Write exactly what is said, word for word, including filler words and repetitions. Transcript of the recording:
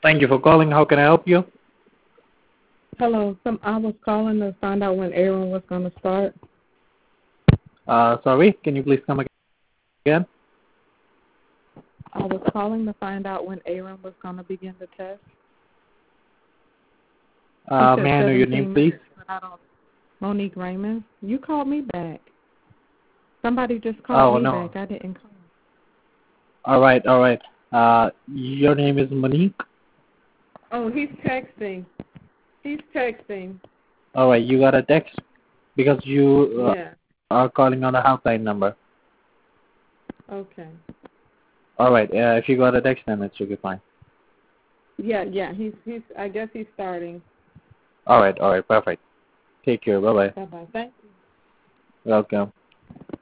Thank you for calling. How can I help you? Hello. Some I was calling to find out when Aaron was going to start. Uh, sorry, can you please come again? I was calling to find out when Aaron was going to begin the test. Uh, may I know your name, please? But I don't. Monique Raymond. You called me back. Somebody just Oh, called me no. back. I didn't call. All right, all right. Uh, your name is Monique? Oh, he's texting. He's texting. All right, you got a text? Because you uh, Yeah. are calling on a helpline number. Okay. All right, uh, if you got a text, then it should be fine. Yeah, yeah. He's he's. I guess he's starting. All right, all right, perfect. Take care. Bye-bye. Bye bye. Thank you. Welcome.